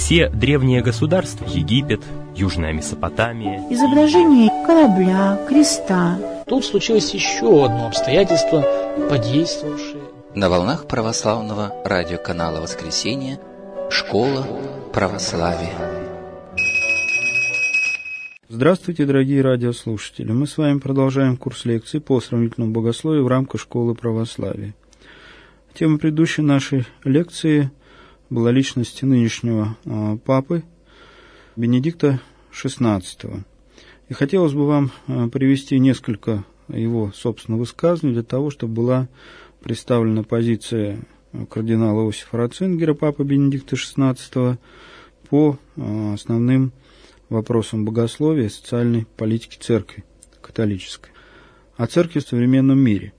Все древние государства, Египет, Южная Месопотамия, изображение корабля, креста. Тут случилось еще одно обстоятельство, подействовавшее. На волнах православного радиоканала «Воскресенье» «Школа православия». Здравствуйте, дорогие радиослушатели! Мы с вами продолжаем курс лекций по сравнительному богословию в рамках Школы православия. Тема предыдущей нашей лекции была личность нынешнего папы Бенедикта XVI. И хотелось бы вам привести несколько его собственных высказываний для того, чтобы была представлена позиция кардинала Иосифа Ратцингера, папы Бенедикта XVI, по основным вопросам богословия и социальной политики церкви католической. О церкви в современном мире.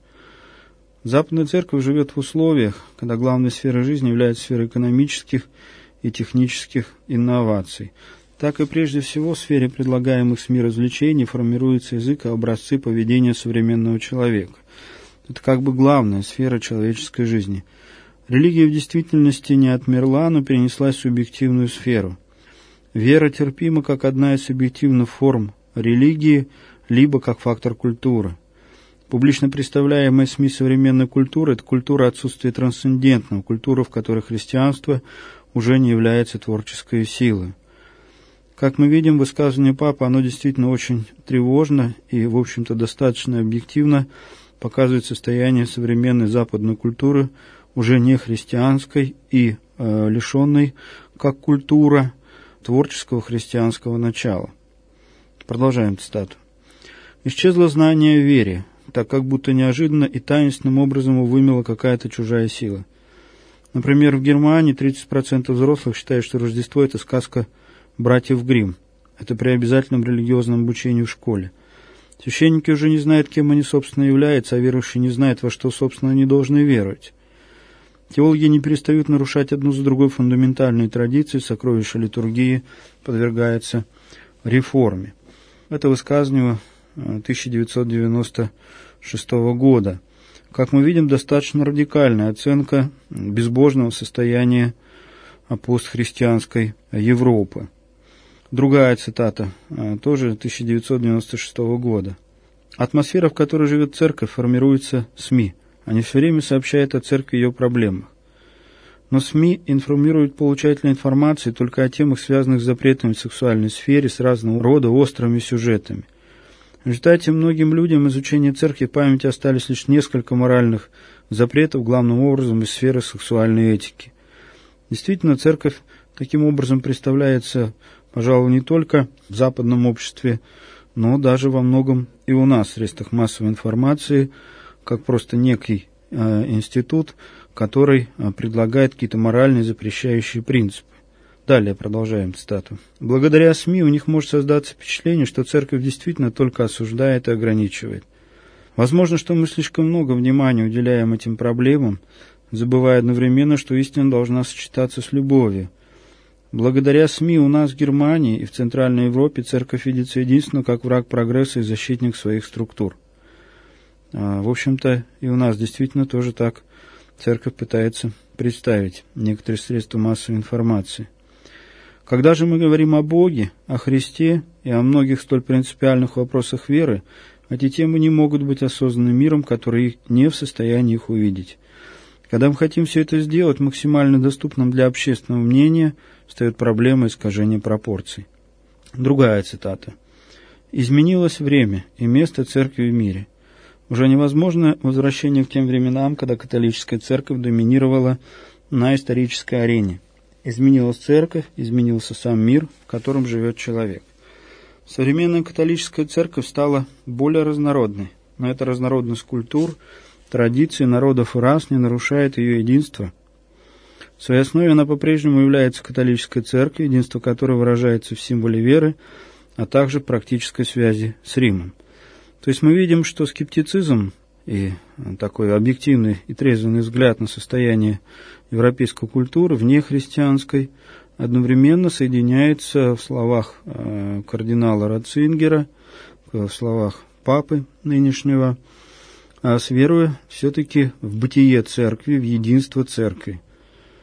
Западная церковь живет в условиях, когда главной сферой жизни является сфера экономических и технических инноваций. Так и прежде всего в сфере предлагаемых СМИ развлечений формируется язык и образцы поведения современного человека. Это как бы главная сфера человеческой жизни. Религия в действительности не отмерла, но перенеслась в субъективную сферу. Вера терпима как одна из субъективных форм религии, либо как фактор культуры. Публично представляемая СМИ современной культуры – это культура отсутствия трансцендентного, культура, в которой христианство уже не является творческой силой. Как мы видим, высказывание папы, оно действительно очень тревожно и, в общем-то, достаточно объективно показывает состояние современной западной культуры, уже не христианской и лишенной, как культура, творческого христианского начала. Продолжаем цитату. «Исчезло знание о вере, так как будто неожиданно и таинственным образом его вымела какая-то чужая сила. Например, в Германии 30% взрослых считают, что Рождество – это сказка братьев Гримм. Это при обязательном религиозном обучении в школе. Священники уже не знают, кем они, собственно, являются, а верующие не знают, во что, собственно, они должны веровать. Теологи не перестают нарушать одну за другой фундаментальные традиции, сокровища литургии подвергаются реформе». Это высказывание 1996 года. Как мы видим, достаточно радикальная оценка безбожного состояния постхристианской Европы. Другая цитата, тоже 1996 года. «Атмосфера, в которой живет церковь, формируется СМИ. Они все время сообщают о церкви и ее проблемах. Но СМИ информируют получателя информации только о темах, связанных с запретами в сексуальной сфере, с разного рода острыми сюжетами. В результате многим людям изучения церкви в памяти остались лишь несколько моральных запретов, главным образом из сферы сексуальной этики. Действительно, церковь таким образом представляется, пожалуй, не только в западном обществе, но даже во многом и у нас в средствах массовой информации, как просто некий институт, который предлагает какие-то моральные запрещающие принципы. Далее продолжаем цитату. «Благодаря СМИ у них может создаться впечатление, что церковь действительно только осуждает и ограничивает. Возможно, что мы слишком много внимания уделяем этим проблемам, забывая одновременно, что истина должна сочетаться с любовью. Благодаря СМИ у нас в Германии и в Центральной Европе церковь видится единственно как враг прогресса и защитник своих структур. В общем-то, и у нас действительно тоже так церковь пытается представить некоторые средства массовой информации. Когда же мы говорим о Боге, о Христе и о многих столь принципиальных вопросах веры, эти темы не могут быть осознаны миром, который не в состоянии их увидеть. Когда мы хотим все это сделать максимально доступным для общественного мнения, встает проблема искажения пропорций». Другая цитата. «Изменилось время и место церкви в мире. Уже невозможно возвращение к тем временам, когда католическая церковь доминировала на исторической арене. Изменилась церковь, изменился сам мир, в котором живет человек. Современная католическая церковь стала более разнородной, но эта разнородность культур, традиций, народов и рас не нарушает ее единства. В своей основе она по-прежнему является католической церковью, единство которой выражается в символе веры, а также в практической связи с Римом. То есть мы видим, что скептицизм и такой объективный и трезвый взгляд на состояние европейской культуры, вне христианской, одновременно соединяется в словах кардинала Ратцингера, в словах папы нынешнего, с верой все-таки в бытие церкви, в единство церкви.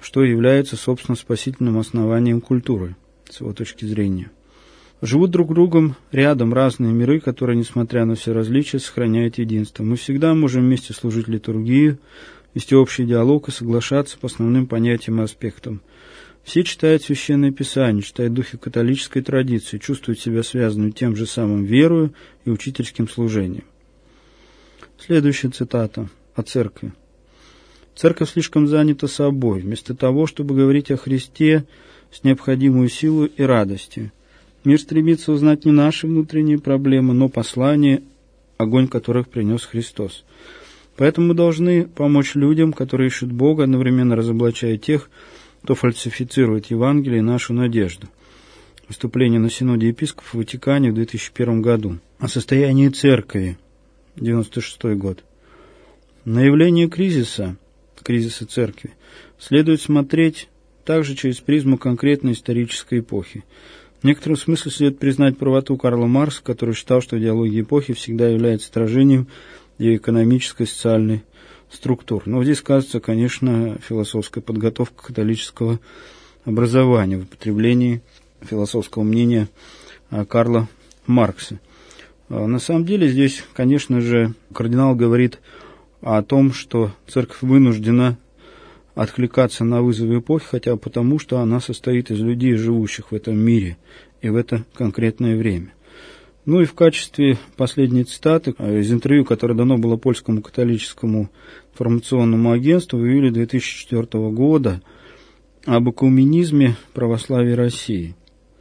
что является, собственно, спасительным основанием культуры, с его точки зрения. Живут друг с другом рядом разные миры, которые, несмотря на все различия, сохраняют единство. Мы всегда можем вместе служить литургию, вести общий диалог и соглашаться по основным понятиям и аспектам. Все читают Священное Писание, читают в духе католической традиции, чувствуют себя связанными тем же самым верою и учительским служением. Следующая цитата о церкви. «Церковь слишком занята собой, вместо того, чтобы говорить о Христе с необходимой силой и радостью. Мир стремится узнать не наши внутренние проблемы, но послания, огонь которых принес Христос. Поэтому мы должны помочь людям, которые ищут Бога, одновременно разоблачая тех, кто фальсифицирует Евангелие и нашу надежду». Выступление на Синоде епископов в Ватикане в 2001 году. О состоянии церкви, 1996 год. На явление кризиса церкви, следует смотреть также через призму конкретной исторической эпохи. В некотором смысле следует признать правоту Карла Маркса, который считал, что идеология эпохи всегда является отражением ее экономической и социальной структур. Но здесь сказывается, конечно, философская подготовка католического образования в употреблении философского мнения Карла Маркса. На самом деле здесь, конечно же, кардинал говорит о том, что церковь вынуждена откликаться на вызовы эпохи, хотя потому, что она состоит из людей, живущих в этом мире и в это конкретное время. Ну и в качестве последней цитаты из интервью, которое дано было Польскому католическому информационному агентству в июле 2004 года об экуменизме православия России,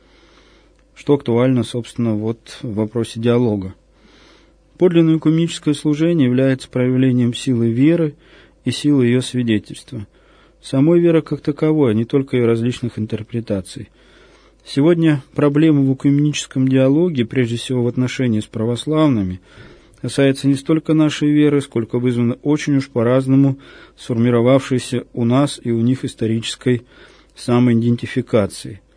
что актуально, собственно, вот в вопросе диалога. Подлинное экуменическое служение является проявлением силы веры и силы ее свидетельства. Самой веры как таковой, а не только ее различных интерпретаций. Сегодня проблема в экуменическом диалоге, прежде всего в отношении с православными, касается не столько нашей веры, сколько вызвана очень уж по-разному сформировавшейся у нас и у них исторической самоидентификацией.